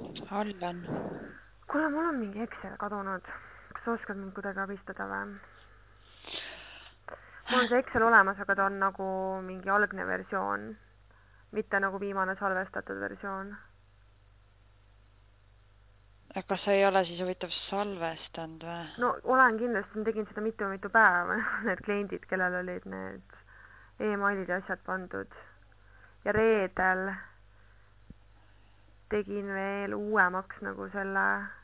All on. Kuule, mul on mingi Excel kadunud. Kas sa oskad mind kuidagi abistada või? Mul on see Excel olemas, aga ta on nagu mingi algne versioon. Mitte nagu viimane salvestatud versioon. Kas sa ei ole siis huvitav salvestanud või? No olen kindlasti, ma tegin seda mitu päeva. Need kliendid, kellel olid need e-mailid ja asjad pandud. Ja reedel tegin veel uuemaks nagu selle.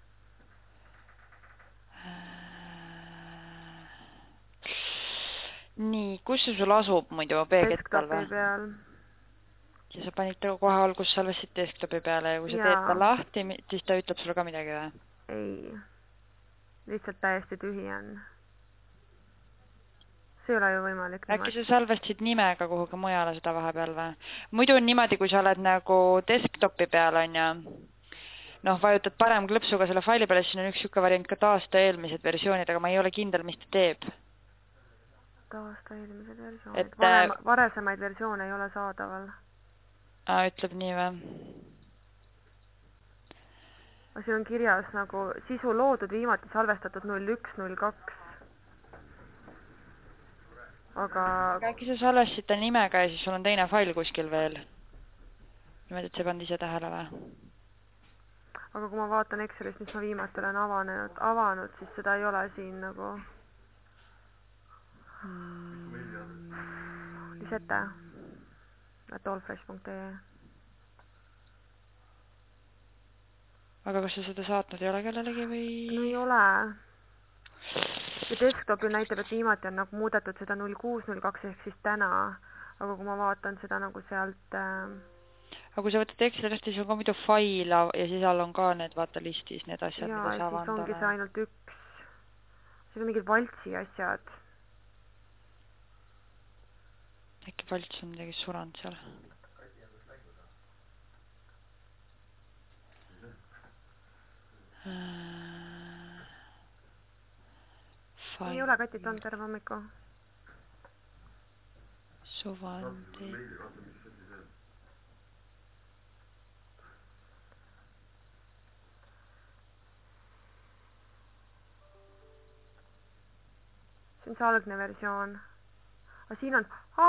Nii, kus see sul asub muidu peegetal või? Desktopi peal. Ja sa panid ta kohe algus salvestasid desktopi peale ja kui sa teed ta lahti, siis ta ütleb sulle ka midagi või? Ei, lihtsalt täiesti tühi on. See ei ole ju võimalik. Äkki sa salvestasid nimega kuhugi mujale seda vahepeal või? Muidu on niimoodi, kui sa oled nagu desktopi peal on ja vajutad parem klõpsuga selle faili peale, siis on üks siuke variant ka taasta eelmised versioonid, aga ma ei ole kindel, mis ta teeb. Taasta eelmised versioonid. Varesemaid versioone ei ole saadaval. Ütleb nii või? Siin on kirjas nagu sisu loodud viimati salvestatud 01.02. Aga äkki sa salvestasid ta nimega ja siis sul on teine fail kuskil veel. Niimoodi, et sa ei pannud ise tähele või? Aga kui ma vaatan Excelist, mis ma viimati olen avanud, siis seda ei ole siin nagu. Lisette. @allfresh.ee. Aga kas sa seda saatnud ei ole kellelegi või? No ei ole. Ja desktopil näitab, et viimati on nagu muudetud seda 06.02 ehk siis täna. Aga kui ma vaatan seda nagu sealt... Aga kui sa võtad Excelist, siis on ka muidu fail ja siis all on ka need vaata listis, need asjad, mida sa avandale. Ja siis ongi see ainult üks. Siin on mingid valtsi asjad. Äkki valts on midagi suranud seal? Ei ole Katit on terve hommiku. Suvandi. See on see algne versioon. Aga siin on...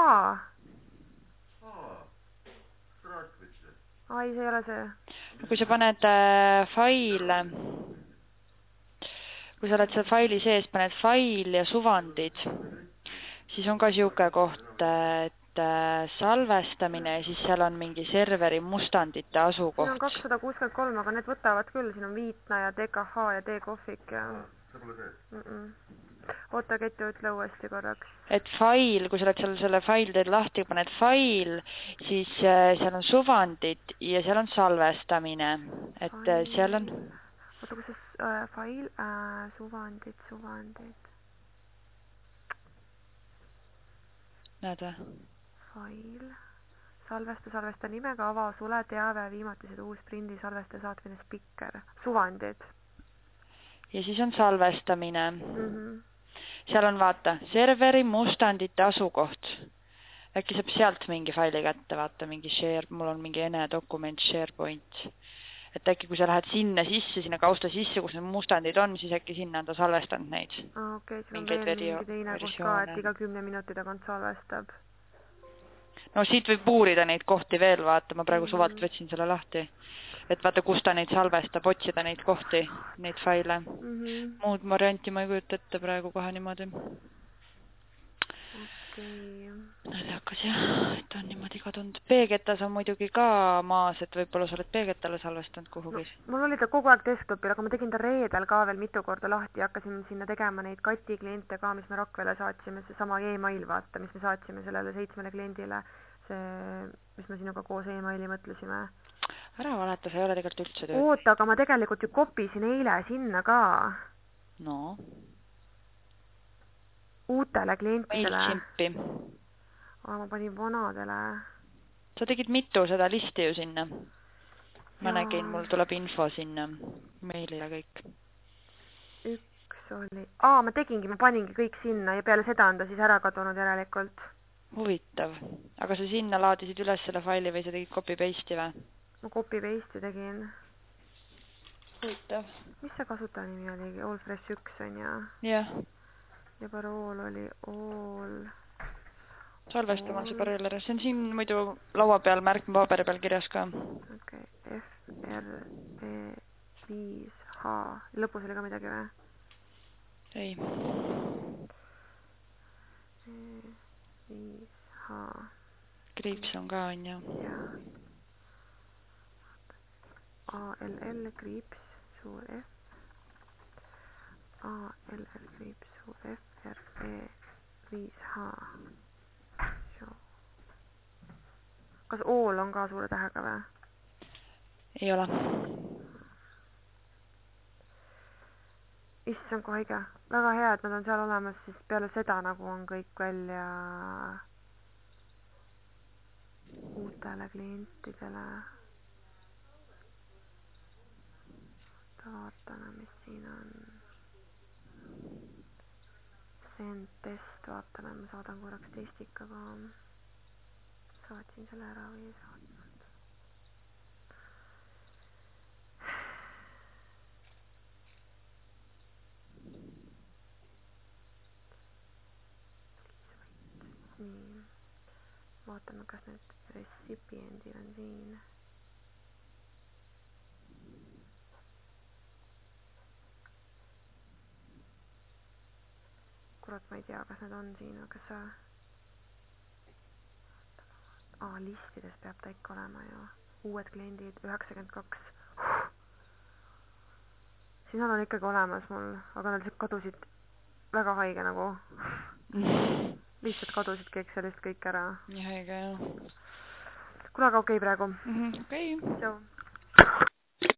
Ai, see ei ole see. Kui sa paned faile, kui sa oled seal faili sees, paned fail ja suvandid, siis on ka siuke koht, et salvestamine ja siis seal on mingi serveri mustandite asukoht. Siin on 263, aga need võtavad küll. Siin on Viitna ja DKH ja D-Kohvik ja... See pole see? Oota, Keti, ütle uuesti korraks. Et fail, kui sa oled seal selle fail teed lahti, paned fail, siis seal on suvandid ja seal on salvestamine. Et fail. Seal on... Oota, kus see fail? Suvandid. Näed või? Fail. Salvesta nimega, ava, sule, teave, viimatised uus prindi, salvesta, saatmine, spikker. Suvandid. Ja siis on salvestamine. Seal on vaata, serveri mustandite asukoht. Äkki saab sealt mingi faili kätte, vaata, mingi share, mul on mingi ene dokument, SharePoint. Et äkki kui sa lähed sinna sisse, sinna kausta sisse, kus need mustandid on, siis äkki sinna on ta salvestanud neid. Okei, see on veel mingi teine koht ka, et iga 10 minuti tagant salvestab. No siit võib uurida neid kohti veel, vaata, ma praegu suvalt võtsin selle lahti. Et vaata, kus ta neid salvestab, otsida neid kohti, neid faile. Muud varianti ma ei kujuta ette praegu kohe niimoodi. Okei. Näed, hakkas jah, et on niimoodi kadunud. Peegetas on muidugi ka maas, et võib-olla sa oled Peegetale salvestanud kuhugi. Mul oli ta kogu aeg desktopil, aga ma tegin ta reedel ka veel mitu korda lahti ja hakkasin sinna tegema neid Kati kliente ka, mis me Rakvele saatsime, see sama e-mail vaata, mis me saatsime sellele 7 kliendile, see, mis me sinuga koos e-maili mõtlesime. Ära valeta, sa ei ole tegelikult üldse tööd. Oota, aga ma tegelikult ju kopisin eile sinna ka. No. Uutele klientidele. MailChimpi. Ma panin vanadele. Sa tegid mitu seda listi ju sinna. Ma nägin, mul tuleb info sinna meilile kõik. Üks oli... ma tegingi, ma paningi kõik sinna ja peale seda on ta siis ära kadunud järelikult. Huvitav. Aga sa sinna laadisid üles selle faili või sa tegid copy-paste'i või? Ma copy-paste'i tegin. huvitav. mis see kasutajanimi oli? Allfresh 1 on ja? jah. Ja parool oli all. salvestama see parool ära. See on siin muidu laua peal märkme paberi peal kirjas ka. Okei. FRE5H. Lõpus oli ka midagi või? ei. E5H. kriips on ka, on ju. Jaa. ALL kriips suur F. ALL kriips suur F. FRE5H. Kas all on ka suure tähega või? ei ole. Issand, kui haige. Väga hea, et nad on seal olemas, siis peale seda nagu on kõik välja uutele klientidele. Vaatame, mis siin on. Send test, vaatame, ma saadan korraks testika ka. Saatsin selle ära või ei saatnud. Nii. Vaatame, kas need recipiendid on siin. Kurat, ma ei tea, kas need on siin, aga sa... listides peab ta ikka olema ju. Uued kliendid, 92. Siin on ikkagi olemas mul, aga nad kadusid väga haige nagu. Lihtsalt kadusid Excelist kõik ära. nii haige, jah. Kuule, aga okei praegu. okei. Tšau.